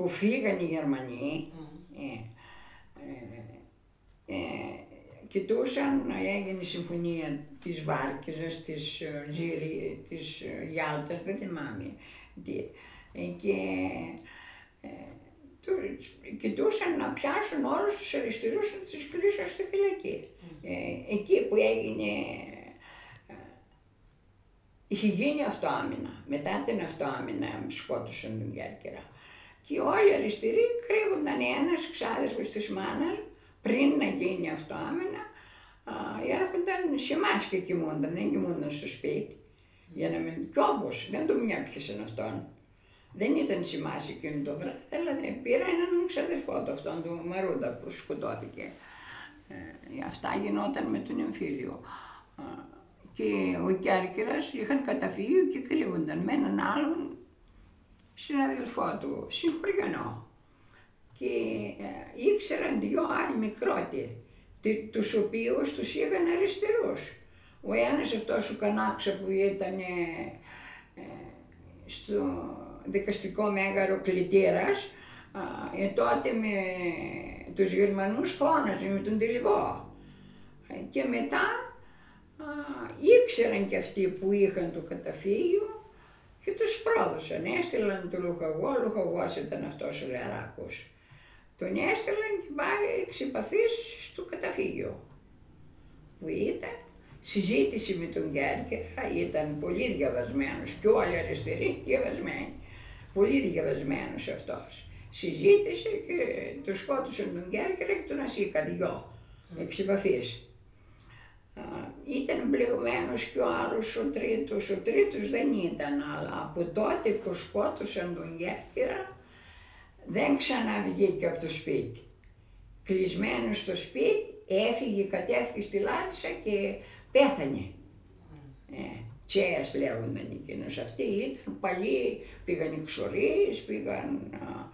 που φύγαν οι Γερμανοί, κοιτούσαν, έγινε η συμφωνία της Βάρκηζας, της Γιάλτας, δεν θυμάμαι τι. Και κοιτούσαν να πιάσουν όλους τους αριστερούς και τους κλείσουν στη φυλακή. Εκεί που έγινε, είχε γίνει αυτοάμυνα. Μετά την αυτοάμυνα σκότωσαν τον Κέρκυρα. Και όλοι οι αριστεροί κρύβονταν, ένας ξάδερφος της μάνας, πριν να γίνει αυτοάμυνα, έρχονταν σε εμάς και κοιμούνταν, δεν κοιμούνταν στο σπίτι. Για να μην... Κι όμως δεν τον έπιασαν αυτόν. Δεν ήταν σε εμάς εκείνο το βράδυ, αλλά πήρα έναν ξαδερφό του, αυτόν του Μαρούντα που σκοτώθηκε. Αυτά γινόταν με τον εμφύλιο. Και ο Κέρκυρας είχαν καταφύγιο και κρύβονταν με έναν άλλον συναδελφό του, συγχωριανό. Και ήξεραν δυο άλλοι μικρότεροι, τους οποίους τους είχαν αριστερούς. Ο ένας αυτός ο Κανάξα που ήταν στο δικαστικό μέγαρο κλητήρας, τότε με τους Γερμανούς φώναζε με τον Τελιβό. Και μετά ήξεραν και αυτοί που είχαν το καταφύγιο και τους πρόδωσαν. Έστειλαν τον Λουχαγό, ο Λουχαγός ήταν αυτός ο Λεράκος. Τον έστειλαν και πάει εξ επαφής στο καταφύγιο που ήταν. Συζήτηση με τον Κέρκυρα, ήταν πολύ διαβασμένος και όλοι αριστεροί διαβασμένοι. Πολύ διαβασμένος αυτός. Συζήτησε και τον σκότωσαν τον Κέρκυρα και τον Ασίκα, δυο, εξ επαφής. Ήταν μπλεγμένος και ο άλλος ο τρίτος δεν ήταν, αλλά από τότε που σκότωσαν τον Κέρκυρα δεν ξαναβγήκε από το σπίτι. Κλεισμένος στο σπίτι, έφυγε, κατέφυγε στη Λάρισα και πέθανε. Τσέας λέγονταν εκείνος. Αυτοί ήταν παλιοί, πήγαν εξορίες, πήγαν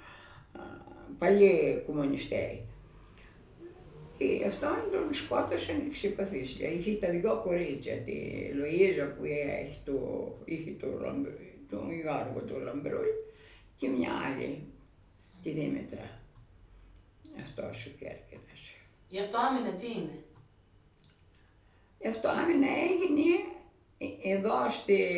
παλιοί κομμουνιστές. Και αυτόν τον σκότωσαν εξ επαφής. Είχε τα δυο κορίτσια, τη Λοΐζα που είχε τον Γιώργο του Λαμπρούλη και μια άλλη, τη Δήμητρα. Αυτός ο Κέρκυρας. Η αυτοάμυνα τι είναι? Η αυτοάμυνα έγινε εδώ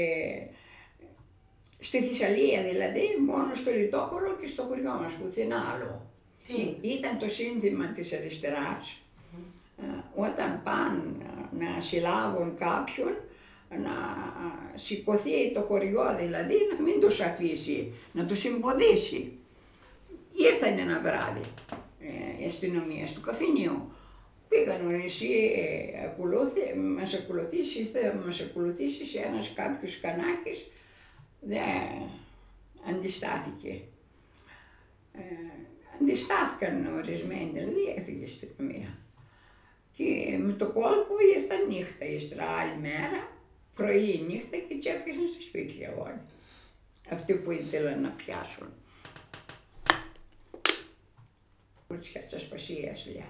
στη Θεσσαλία, δηλαδή μόνο στο Λιτόχωρο και στο χωριό μας, πουθενά άλλο. Ήταν το σύνθημα της αριστεράς. Όταν πάνε να συλλάβουν κάποιον, να σηκωθεί το χωριό, δηλαδή να μην τους αφήσει, να τους εμποδίσει. Ήρθαν ένα βράδυ η αστυνομία στο καφενείο. Πήγαν εσύ μας ακολουθήσεις ένας κάποιος κανάκης, δεν αντιστάθηκε. Αντιστάθηκαν ορισμένοι, δηλαδή έφυγε η αστυνομία. Και με το κόλπο ήρθαν νύχτα, ύστερα άλλη μέρα, πρωί νύχτα και τσέπιασαν στα σπίτια όλοι. Αυτοί που ήθελαν να πιάσουν. Κούτσια της Ασπασίας, λέει.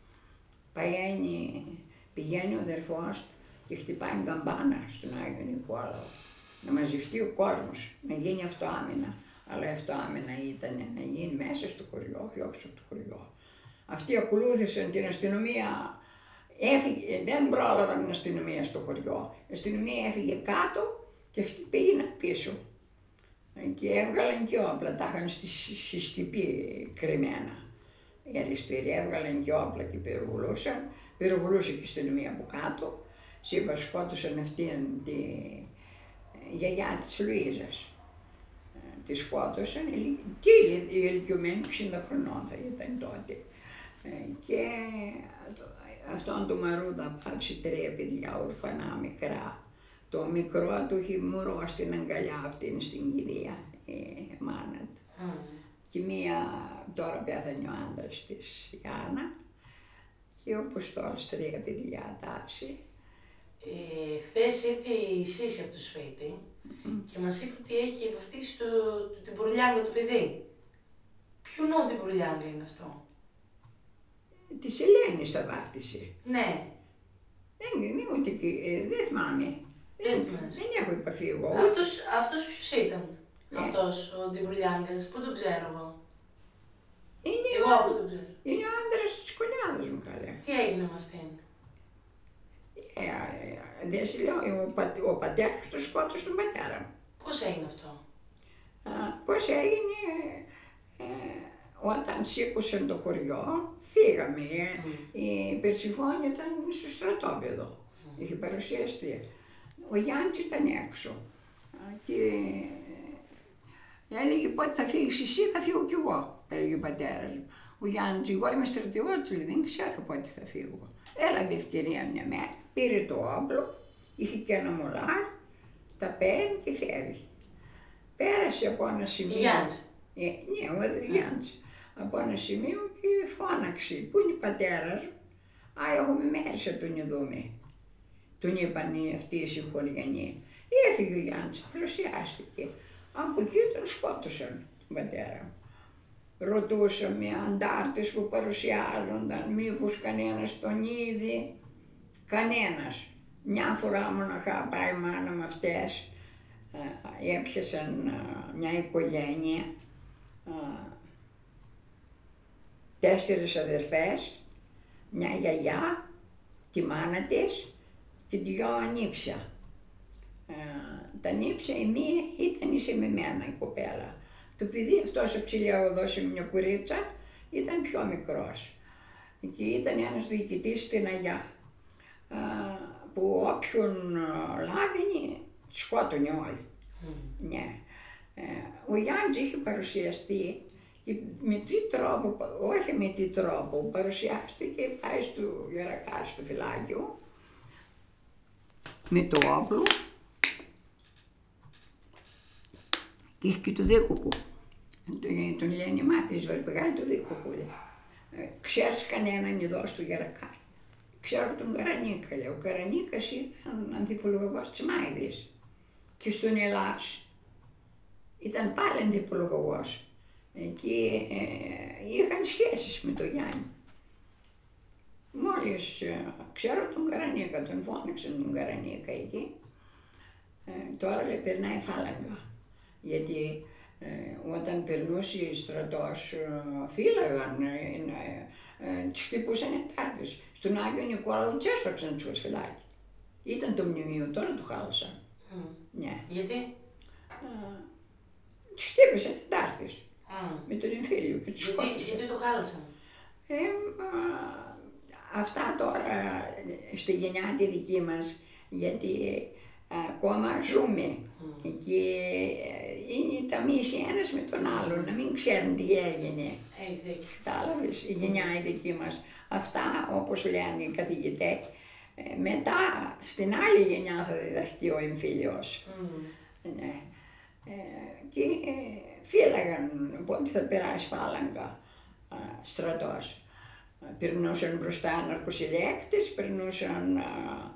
Πηγαίνει ο αδερφός του και χτυπάει καμπάνα στον Άγιο Νικόλαο. Να μαζευτεί ο κόσμος, να γίνει αυτοάμυνα. Αλλά η αυτοάμυνα ήταν να γίνει μέσα στο χωριό, όχι έξω από το χωριό. Αυτοί ακολούθησαν την αστυνομία, δεν πρόλαβαν την αστυνομία στο χωριό. Η αστυνομία έφυγε κάτω και αυτοί πήγαιναν πίσω. Και έβγαλαν και όπλα, τα είχαν στη σκηπή κρυμμένα. Οι αριστεροί έβγαλαν και όπλα και πυροβολούσαν. Πυροβολούσε και η αστυνομία από κάτω. Είπα, σκότωσαν αυτήν τη γιαγιά της Λουίζας. Τη σκότωσαν, και η ηλικιωμένη 60 χρονών θα ήταν τότε. Και αυτόν τον Μαρούντα πάψει 3 παιδιά ορφανά μικρά. Το μικρό του είχε μωρό στην αγκαλιά αυτήν στην κηδεία, η μάνα του. Και μία τώρα πέθανε ο άντρας της, η Άννα. Και όπως τώρα 3 παιδιά τάψει. Χθες ήρθε η Σύση από το σπίτι και μας είπε ότι έχει βαφτίσει την Μπουρλιάγκα το παιδί. Ποιο νόμο την Μπουρλιάγκα είναι αυτό? Της Ελένης τα βάφτισε. Ναι. Δεν θυμάμαι. Δεν έχω επαφή εγώ. Αυτός ποιος ήταν? Αυτός ο Ντιμπουρλιάγκας, πού τον ξέρω εγώ? Εγώ από τον ξέρω. Είναι ο άντρας της κονιάδας μου, καλέ. Τι έγινε με αυτήν? Δεν σου λέω, ο πατέρας του σκότωσε τον πατέρα μου. Πώς έγινε αυτό? Πώς έγινε, όταν σήκωσε το χωριό, φύγαμε. Η Περσιφόνη ήταν στο στρατόπεδο, είχε παρουσιαστεί. Ο Γιάννης ήταν έξω και έλεγε πότε θα φύγεις εσύ, θα φύγω κι εγώ, έλεγε ο πατέρας μου. Ο Γιάννης, εγώ είμαι στρατιώτης, δεν ξέρω πότε θα φύγω. Έλαβε ευκαιρία μια μέρα, πήρε το όπλο, είχε και ένα μολάρ, τα παίρνει και φεύγει. Πέρασε από ένα σημείο. Γιάννης. Ναι, ο Γιάννης. Από ένα σημείο και φώναξε. Πού είναι η πατέρας μου? Έχουμε μέρες να τον δούμε. Τον είπαν αυτοί οι συγχωριανοί. Έφυγε ο Γιάννης, παρουσιάστηκε. Από εκεί τον σκότωσαν τον πατέρα μου. Ρωτούσαμε αντάρτες που παρουσιάζονταν, μήπως κανένας τον είδε. Κανένας. Μια φορά μοναχά πάει η μάνα με αυτές. Έπιασαν μια οικογένεια, 4 αδερφές, μια γιαγιά, τη μάνα της και 2 ανήψια. Τα ανήψια, η μία ήταν εισεμεμένα η κοπέλα. Το παιδί αυτός ο ψηλιαωδός, μια κουρίτσα, ήταν πιο μικρός. Και ήταν ένας διοικητής στην Αγιά, που όποιον λάβαινε σκότωνε όλοι. Ναι. Ο Γιάννης είχε παρουσιαστεί και με τι τρόπο, όχι με τι τρόπο, παρουσιάστηκε, πάει στο Γερακάρι, στο φυλάκιο, με το όπλο και είχε και το δίκοκο. Τον λένε μάθεις βαρπηγάει το δίκοκο. Ξέρεις κανέναν εδώ στο Γερακάρι? Ξέρω τον Καρανίκα, λέει. Ο Καρανίκας ήταν ανθιπολογαγός της Μάηδης. Και στον Ελλάς ήταν πάλι αντιπολογαγός και είχαν σχέσεις με τον Γιάννη. Μόλις ξέρω τον Καρανίκα, τον φώναξαν τον Καρανίκα εκεί, τώρα λέει περνάει φάλαγγα, γιατί όταν περνούσε στρατός φύλαγαν, τους χτυπούσαν εντάρτες. Στον Άγιο Νικόλαο τους έσφαξαν τους φυλάκι. Ήταν το μνημείο, τώρα το χάλασαν. Ναι. Γιατί? Τους χτύπησαν εντάρτες με τον εμφύλιο και τους σκότωσαν. Γιατί το χάλασαν? Αυτά τώρα στη γενιά τη δική μας, γιατί ακόμα ζούμε και είναι τα μίση ένας με τον άλλον, να μην ξέρουν τι έγινε. Κατάλαβες, η γενιά η δική μας. Αυτά, όπως λένε οι καθηγητές, μετά στην άλλη γενιά θα διδαχτεί ο εμφύλιος. Ναι. Και φύλαγαν πότε θα περάσει φάλαγγα στρατός. Περνούσαν μπροστά ναρκοσυλλέκτες, περνούσαν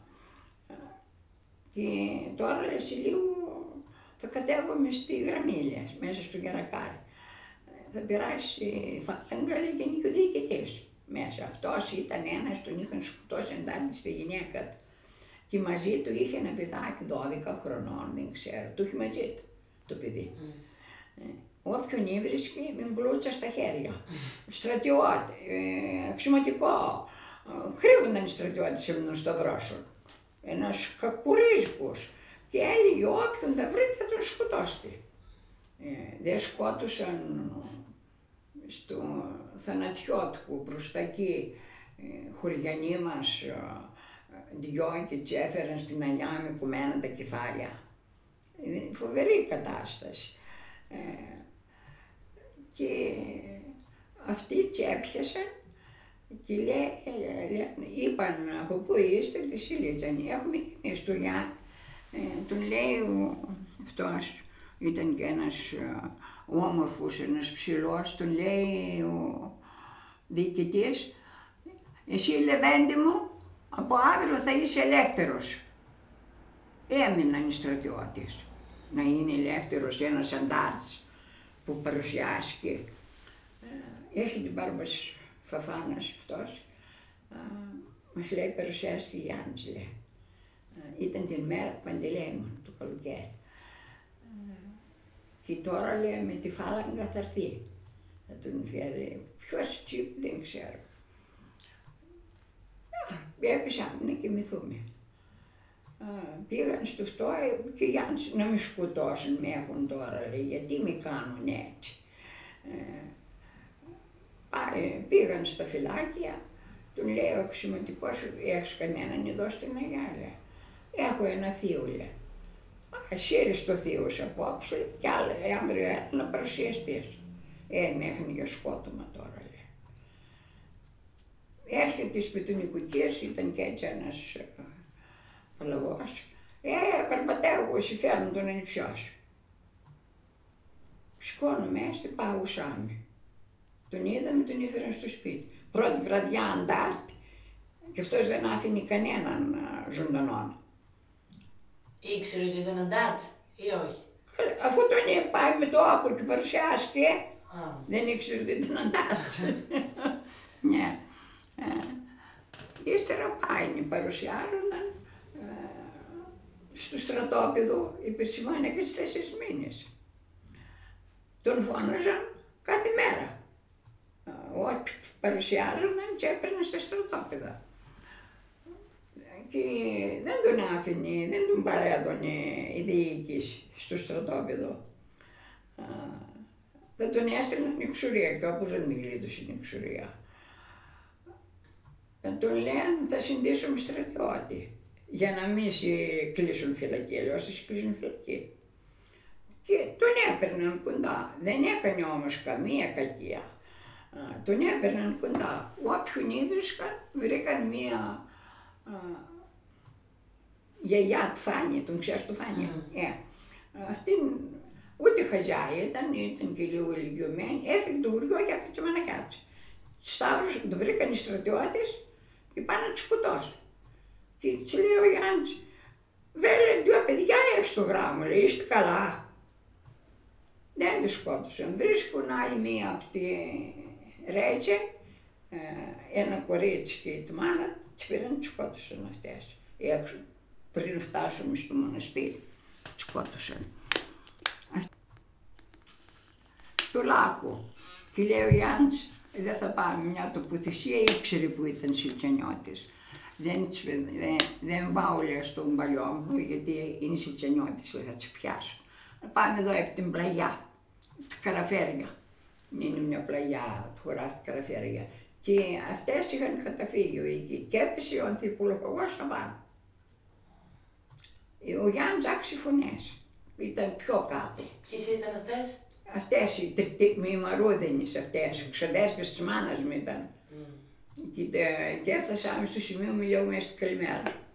και τώρα σε λίγο θα κατέβουμε στη Γραμμήλια, μέσα στο Γερακάρι. Θα περάσει φάλαγγα, λέγεται και ο διοικητής μέσα. Αυτός ήταν ένας, τον είχαν σκοτώσει εντάρτη στη γυναίκα του. Και μαζί του είχε ένα παιδάκι 12 χρονών, δεν ξέρω, το είχε μαζί του το παιδί. Όποιον έβρισκε με γλούτσα στα χέρια. Στρατιώτη, αξιωματικό. Κρύβονταν οι στρατιώτες σε έναν σταυρόσον. Ένας κακουρίζικος. Και έλεγε όποιον θα βρείτε θα τον σκοτώσετε. Δεν σκότωσαν στο θανατιώτικο μπροστά εκεί χωριανοί μας 2 και τους έφεραν στην Αγιά με κουμένα τα κεφάλια. Φοβερή κατάσταση. Και αυτοί τσέπιασαν και είπαν από πού είστε, τη Σιλίτσανη. Έχουμε και εμείς το Γιάννη. Τον λέει αυτός, ήταν και ένας όμορφος, ένας ψηλός, τον λέει ο διοικητής, εσύ Λεβέντη μου, από αύριο θα είσαι ελεύθερος. Έμειναν οι στρατιώτες. Να είναι ελεύθερος ένας αντάρτης που παρουσιάστηκε. Έρχεται την Μπάρμπας Φαφάνας αυτός, μας λέει παρουσιάστηκε Γιάννης, λέει. Ήταν την μέρα του Παντελεήμων, το καλοκαίρι. Και τώρα λέει με τη φάλαγγα θα έρθει. θα τον φέρει. Ποιος τσίπ δεν ξέρω. Έπεισα να κοιμηθούμε. Πήγαν στο αυτό και για να με σκοτώσουν, με έχουν τώρα, λέει, γιατί με κάνουν έτσι. Πήγαν στα φυλάκια, τον λέει ο αξιωματικός, έχεις κανέναν εδώ στην Αγιά, λέει. Έχω ένα θείο, λέει. Σύρεις το θείο σου απόψε κι άλλα, αύριο να παρουσιαστείς. Με έχουν για σκότωμα τώρα, λέει. Έρχεται στις πιτουνικοκίες, ήταν και έτσι ένας παλαβός. Περπατάω εγώ, εσύ φέρνουν τον ανιψιό σου. Σηκώνομαι, πάω ουσάμι. Τον είδαμε, τον έφεραν στο σπίτι. Πρώτη βραδιά αντάρτη. Και αυτός δεν άφηνε κανέναν ζωντανόν. Ήξερε ότι ήταν αντάρτ ή όχι? Αφού τον πάει με το όπλο και παρουσιάστηκε, δεν ήξερε ότι ήταν αντάρτ. Ναι. Ύστερα πάει, παρουσιάζονταν στο στρατόπεδο, υπερσυμβάνει και 4 μήνες. Τον φώναζαν κάθε μέρα. Ό,τι παρουσιάζονταν και έπαιρναν στα στρατόπεδα. Και δεν τον άφηνε, δεν τον παρέδωνε η διοίκηση στο στρατόπεδο. Δεν τον έστειλαν εξουρία και όπως δεν την γλίτωσε την εξουρία. Τον λένε θα συντήσουμε στρατιώτη για να μην σε κλείσουν φυλακή, αλλιώς θα σε κλείσουν φυλακή. Και τον έπαιρναν κοντά, δεν έκανε όμως καμία κακία. Τον έπαιρναν κοντά, όποιον είδουσκαν βρήκαν μία γιαγιά του Φάνη, τον ξέρεις του Φάνη. Αυτήν ούτε χαζιά ήταν και λίγο ηλικιωμένη, έφυγε το χωριό και έκατσε μαναχιάτσε. Σταύρος, το βρήκαν οι στρατιώτες και πάνε να τους σκοτώσουν. Και της λέει ο Γιάννης, βρέλε 2 παιδιά έχεις στο γράμμα, λέει, είστε καλά. Δεν τις σκότωσαν, βρίσκουν άλλη μία από τη Ρέτζε, ένα κορίτσι και τη μάνα, τις πήραν, τις σκότωσαν αυτές. Έξω, πριν φτάσουμε στο μοναστήρι, τις σκότωσαν. Στο Λάκκο, και λέει ο Γιάννης, δεν θα πάμε μια τοποθεσία, ήξερε που ήταν Σιτσιανιώτης. Δεν πάω, λέει, στον παλιό μου, γιατί είναι Σιτσιανιώτης, θα τις πιάσω. Να πάμε εδώ από την πλαγιά, τα Καραφέρια. Είναι μια πλαγιά του χωράφτη Καραφέρια. Και αυτές είχαν καταφύγιο εκεί και έπεσε ο ανθιπολογός απάνω. Ο Γιάννης άκουσε φωνές, ήταν πιο κάτω. Ποιες ήταν αυτές? Αυτές οι μαρούδινες αυτές, ξαδέσπες της μάνας μου ήταν. Και έφτασαμε στο σημείο, μιλάω μέσα στην καλημέρα.